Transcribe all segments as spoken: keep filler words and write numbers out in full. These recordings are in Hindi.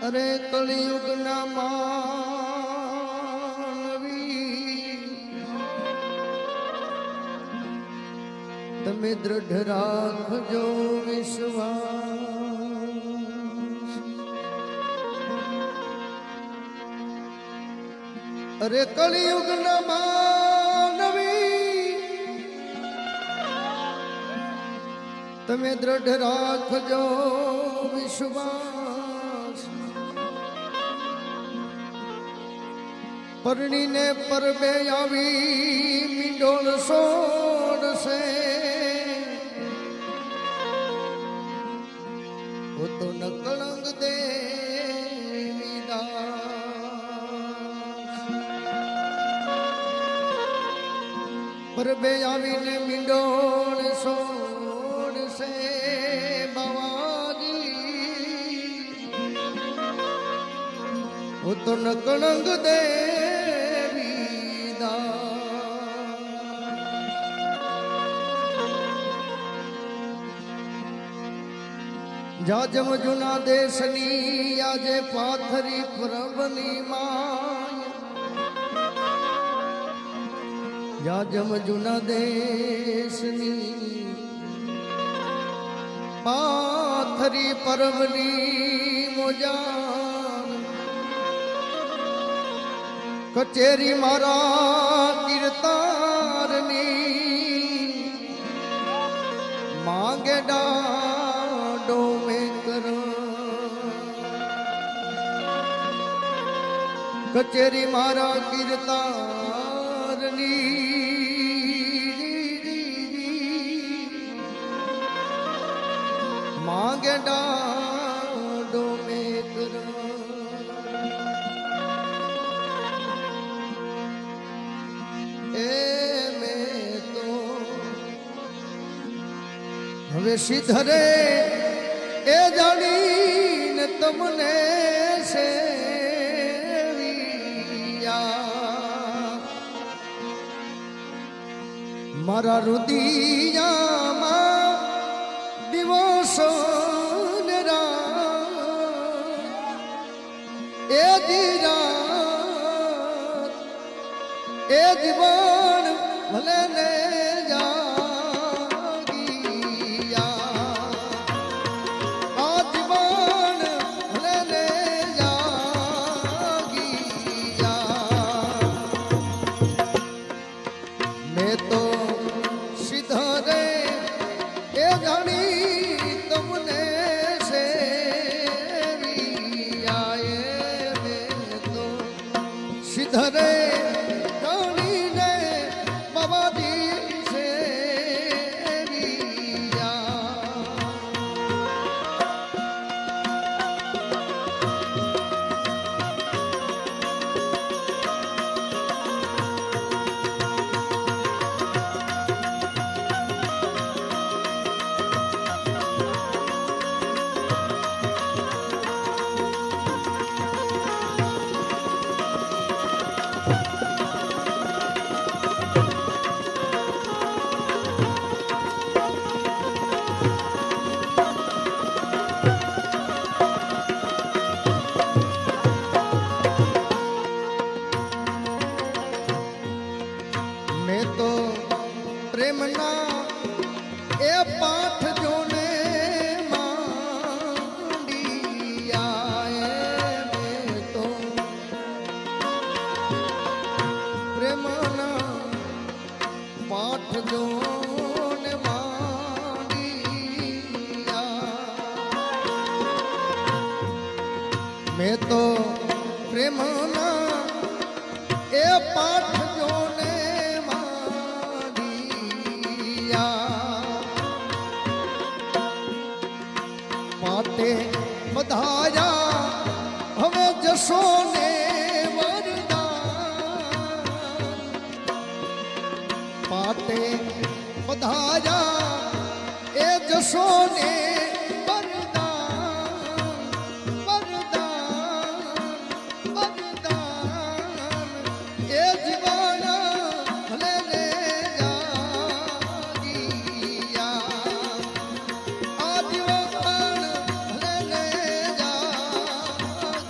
अरे कलयुग ना मानवी तमे दृढ़ राखजो विश्वास। अरे कलयुग ना मानवी तमे दृढ़ राखजो विश्वास। परणी ने परबे आवी मींडोल सोड से वो तो न कलंक देवी दास। परबे आवी ने मींडोल सोड से बावाजी वो तो न कलंक दे जाजम जुना देशनी आजे पाथरी प्रभनी माय। जाजम जुना देशनी पाथरी प्रभनी मोजान। कचेरी मारा कीर्तारनी मांगे डाडो में करो। कचेरी मारा कीर्तारनी मांगे डाडो में करो। हवे सीधरे ए जानी ने तुमने सेविया। मारा रुदिया मा दिवसो ने रात ए दीरात ए जीवन भले ने जा। धरे रानी ने बाबा दी से लिया। मैं तो प्रेमना ए पाठ जोने मांडिया। मैं तो प्रेमना पाठ जोने मांडिया। मैं तो प्रेमना ए पाठ पाटे बधाया हवे जसो ने वरदान। पाटे बधाया ए जसो ने वरदान। वरदान वरदान ए जीवाना भले ले जागिया। आ जीवाना भले ले जा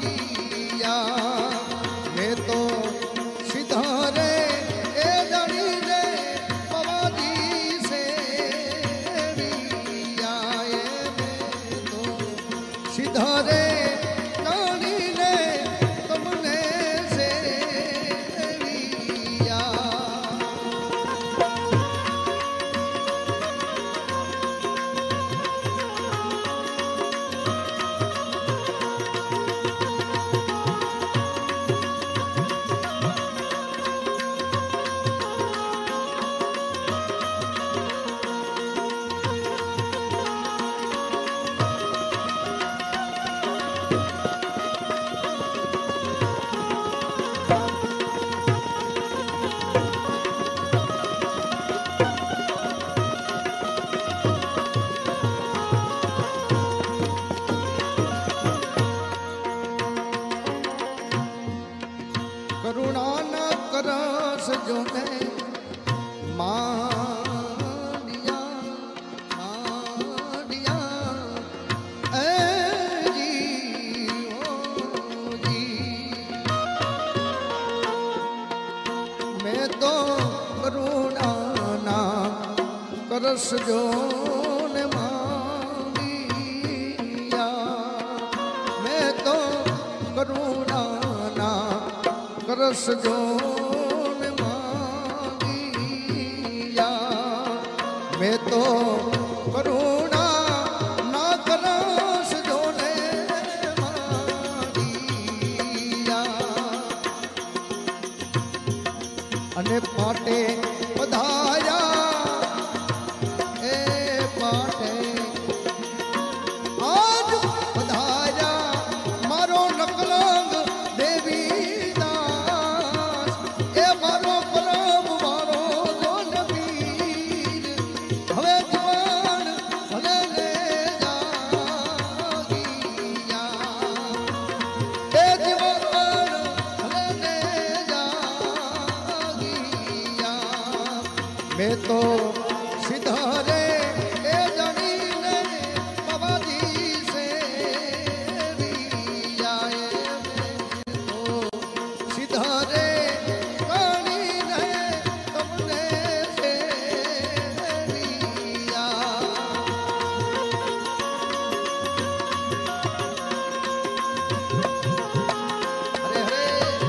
करस जो ने मांगिया मैं तो करुणा ना करस जो ने मांगिया मैं तो करुणा ना करस जो ने मांगिया अने पाटे पधाया ए पाटे आज पधाया मारो नकलंग देवी दास ए मारो परम मारो दोन वीर हवे जवान भले ले जागिया ए जवान भले ले जागिया मैं तो सिधारे ए जानी ने बाबा जी से भी आए मैं तो सिधारे कहानी ने तुमने से भी आ हरे हरे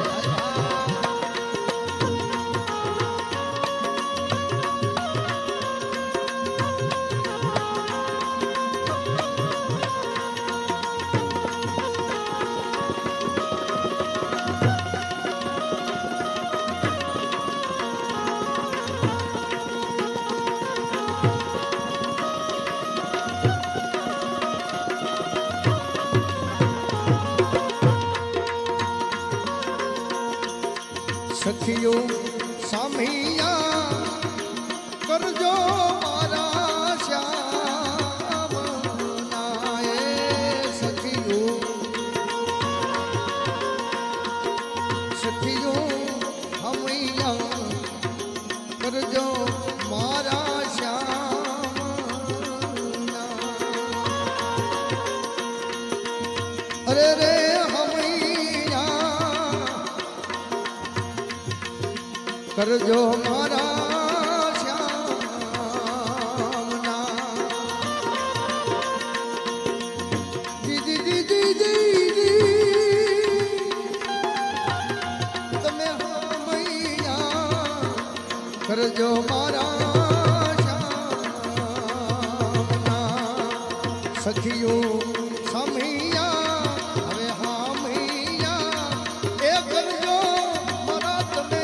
सखियो सामिया करजो मारा श्याम नाए सखियो सखियो हमिया करजो मारा श्याम ना अरे रे हमिया करजो मारा श्याम ना जी जी जी जी जी जी तमे हमैया करजो मारा श्याम ना सखियो समिया अरे हामिया ए करजो मारा तमे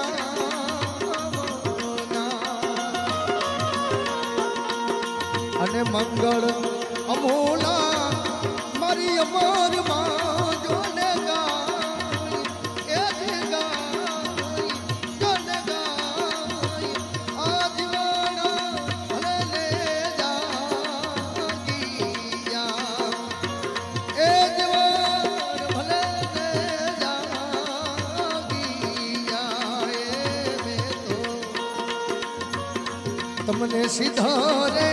અને મંગળ અમોલા મારી અમર માં જોને ગાય એ ગાય જોને ગાય આજીવન ભલે લે જાગીયા એ જવાન ભલે લે જાગીયા એ મેં તો તમને સિધારે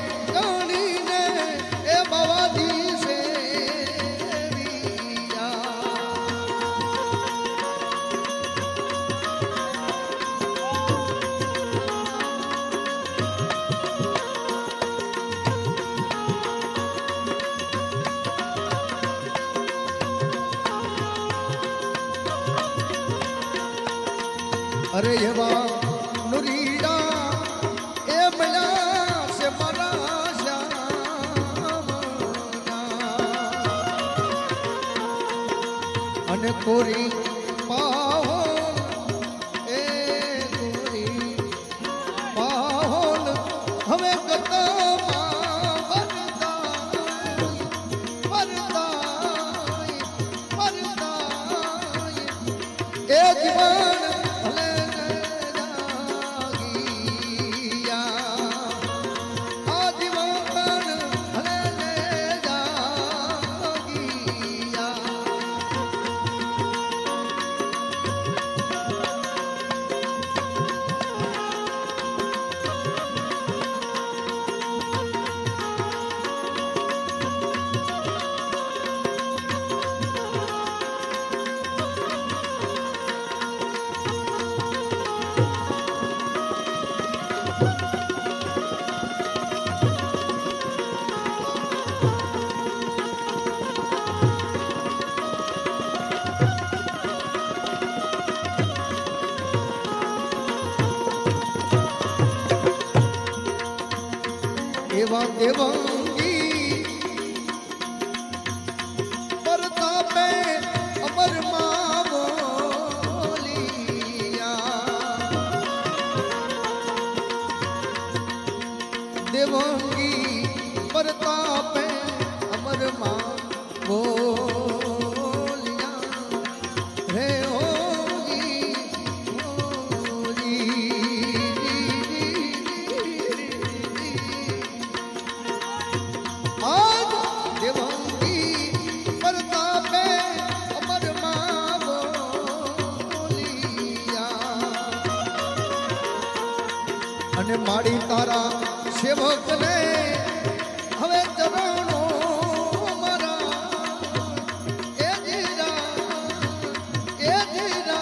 अरे यवा नुरीड़ा ए मिला से मरा श्याम अने कोरी पाहो ए कोरी पाहोन हमें कता वरदा वरदा वरदा ए जीवन देवांगी परतापे अमर मां बोलिया देवांगी परतापे अमर मां बोलिया रे होगी होगी आज देवांगी परतापे अमर मां बोलिया अने माड़ी तारा सेवक ने हवे चरणों मारा ए जीरा ए जीरा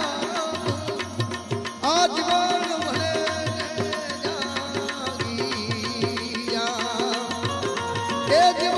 आज वन भले जागिया ए